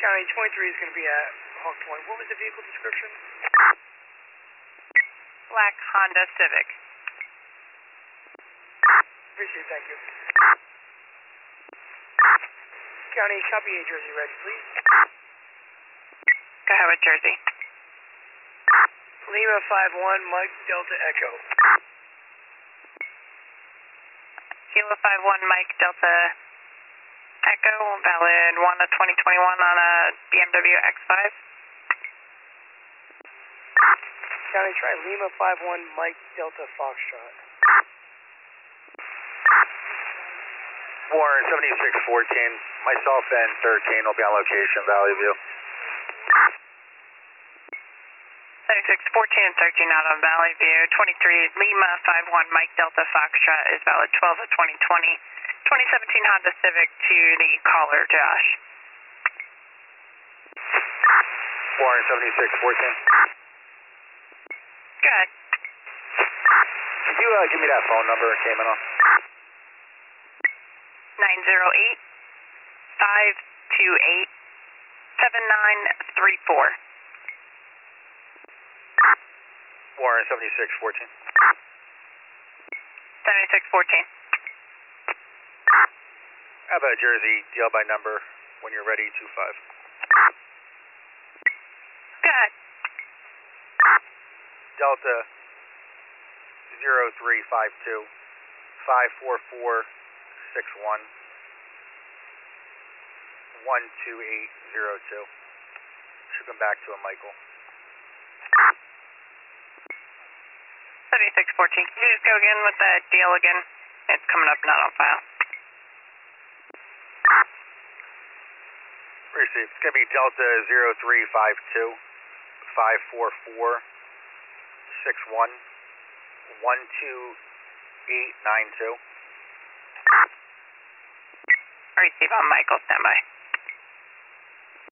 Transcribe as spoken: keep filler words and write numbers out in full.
County twenty-three is going to be at Hawk Point. What was the vehicle description? Black Honda Civic. Appreciate it, thank you. County, copy A Jersey ready, please. Go ahead with Jersey. Lima five one, Mike Delta Echo. Lima five one, Mike Delta Echo, valid one of twenty twenty-one on a B M W X five. County, try Lima five one, Mike Delta Foxtrot. Warren seventy-six fourteen, myself and thirteen will be on location, Valley View. seventy-six fourteen and thirteen out on Valley View. twenty-three Lima five one Mike Delta Foxtrot is valid twelve of twenty twenty. twenty seventeen Honda Civic to the caller, Josh. Warren seventy-six fourteen. Good. Could you uh, give me that phone number it came in on? nine zero eight, five two eight, seven nine three four. Warren seventy-six fourteen. seventy-six fourteen. How about Jersey, deal by number when you're ready, two five. Good. Delta zero three five two, five four four six one, one two eight zero two. Should come back to a Michael. seventy-six fourteen. Can you just go again with the deal again? It's coming up not on file. Received. It's going to be Delta zero three five two, five four four six one, one two eight nine two. Receive on Michael, standby.